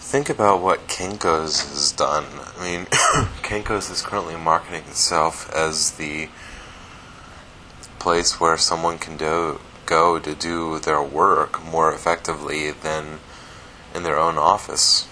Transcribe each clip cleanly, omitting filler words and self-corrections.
think about what Kinko's has done. I mean, Kinko's is currently marketing itself as the place where someone can go to do their work more effectively than in their own office.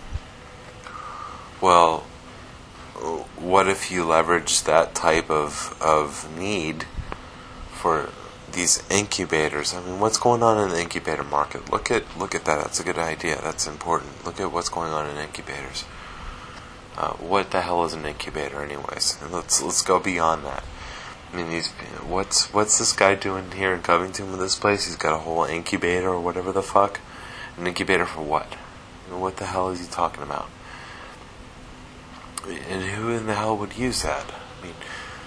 Well, what if you leverage that type of need for these incubators? I mean, what's going on in the incubator market? Look at that. That's a good idea. That's important. Look at what's going on in incubators. What the hell is an incubator, anyways? And let's go beyond that. I mean, what's this guy doing here in Covington with this place? He's got a whole incubator or whatever the fuck. An incubator for what? What the hell is he talking about? And who in the hell would use that? I mean,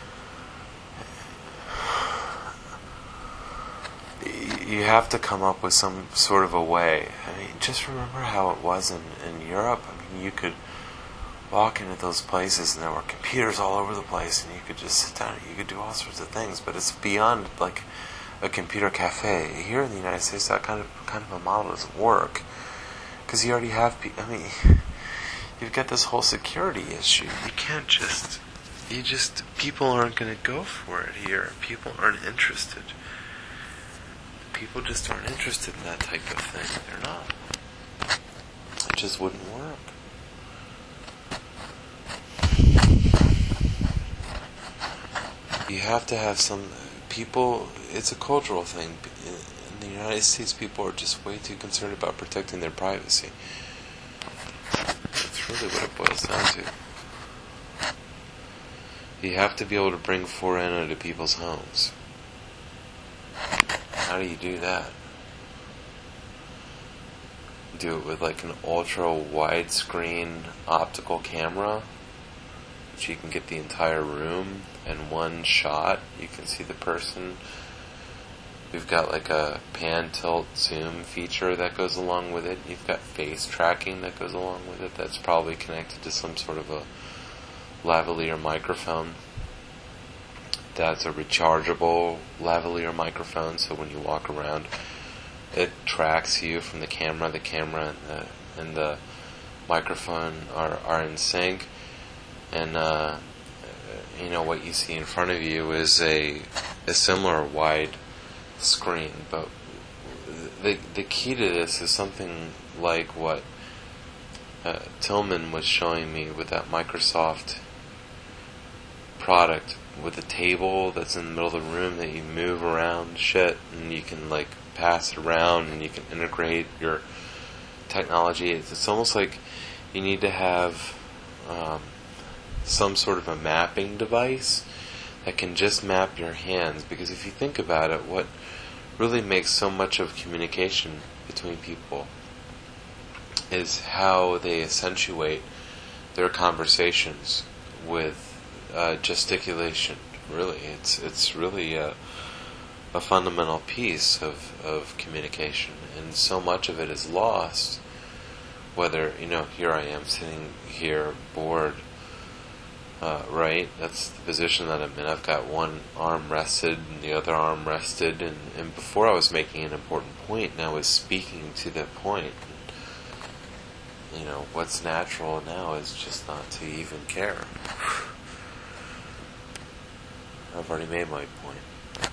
you have to come up with some sort of a way. I mean, just remember how it was in Europe. I mean, you could walk into those places and there were computers all over the place and you could just sit down and you could do all sorts of things, but it's beyond like a computer cafe. Here in the United States, that kind of a model doesn't work because you already have you've got this whole security issue. You can't people aren't going to go for it here. People aren't interested. People just aren't interested in that type of thing. They're not. It just wouldn't work. You have to have some people. It's a cultural thing. In the United States, people are just way too concerned about protecting their privacy. That's really what it boils down to. You have to be able to bring 4N to people's homes. How do you do that? Do it with like an ultra widescreen optical camera, which you can get the entire room in one shot. You can see the person. We've got like a pan, tilt, zoom feature that goes along with it. You've got face tracking that goes along with it. That's probably connected to some sort of a lavalier microphone. That's a rechargeable lavalier microphone, so when you walk around, it tracks you from the camera. The camera and the microphone are in sync, and what you see in front of you is a similar wide screen. But the key to this is something like what Tillman was showing me with that Microsoft product, with a table that's in the middle of the room that you move around shit, and you can like pass it around, and you can integrate your technology. It's almost like you need to have some sort of a mapping device that can just map your hands, because if you think about it, what really makes so much of communication between people is how they accentuate their conversations with gesticulation. Really, it's really a fundamental piece of communication, and so much of it is lost. Whether, here I am sitting here bored, right? That's the position that I'm in. I've got one arm rested and the other arm rested, and before I was making an important point, and I was speaking to that point. What's natural now is just not to even care. I've already made my point.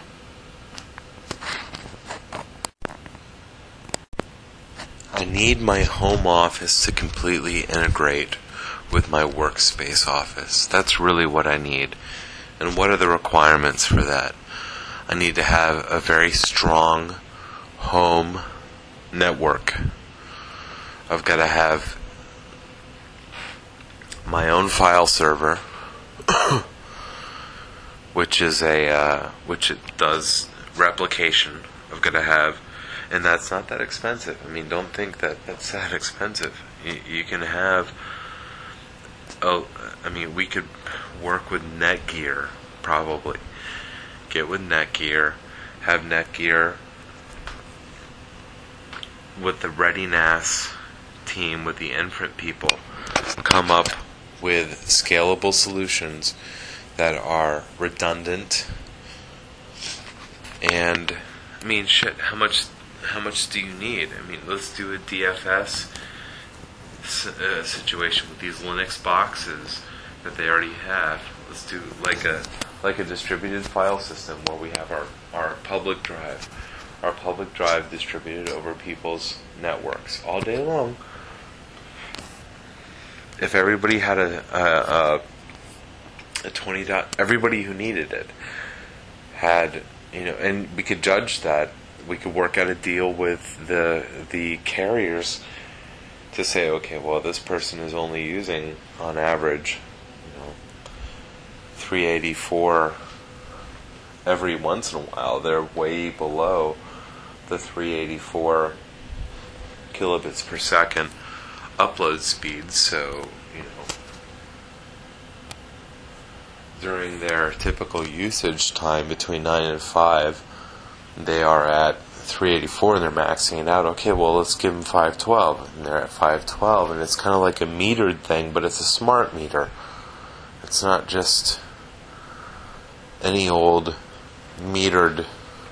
I need my home office to completely integrate with my workspace office. That's really what I need. And what are the requirements for that? I need to have a very strong home network. I've got to have my own file server, which it does replication. I've got to have, and that's not that expensive. I mean, don't think that that's that expensive. You can have, we could work with Netgear, probably. Get with Netgear, have Netgear with the ReadyNAS team, with the Imprint people, come up with scalable solutions that are redundant. And how much do you need? Let's do a DFS situation with these Linux boxes that they already have. Let's do like a distributed file system where we have our public drive. Our public drive distributed over people's networks all day long. If everybody had a 20 everybody who needed it had, and we could judge that. We could work out a deal with the carriers to say, okay, well, this person is only using on average 384 every once in a while. They're way below the 384 kilobits per second upload speed. So, during their typical usage time between 9 and 5, they are at 384 and they're maxing it out. Okay, well, let's give them 512, and they're at 512, and it's kind of like a metered thing, but it's a smart meter. It's not just any old metered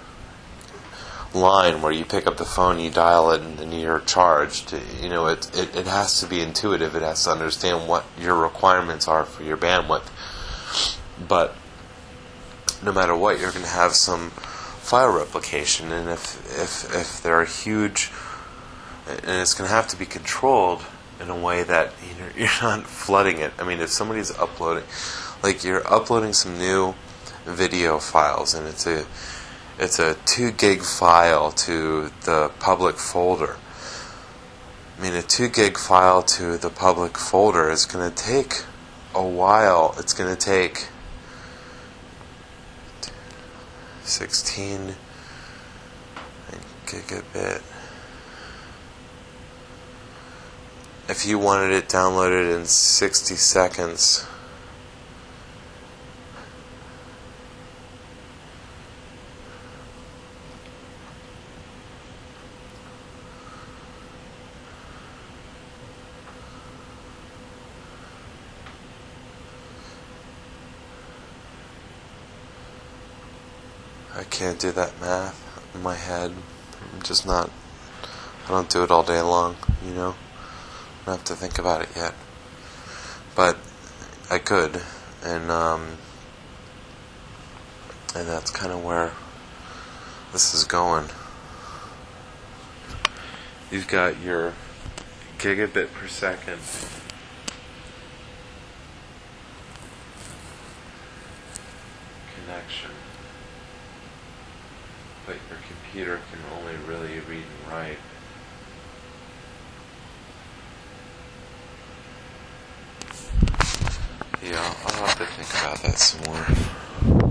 line where you pick up the phone, you dial it, and then you're charged. It has to be intuitive. It has to understand what your requirements are for your bandwidth. But no matter what, you're going to have some file replication, and if there are huge, and it's going to have to be controlled in a way that you're not flooding it. I mean, if somebody's uploading, like you're uploading some new video files, and it's a 2 gig file to the public folder. I mean, a 2 gig file to the public folder is going to take a while. It's going to take 16 gigabit. If you wanted it downloaded in 60 seconds, I can't do that math in my head. I'm just not. I don't do it all day long, I don't have to think about it yet. But I could, and that's kind of where this is going. You've got your gigabit per second connection, but your computer can only really read and write. Yeah, I'll have to think about that some more.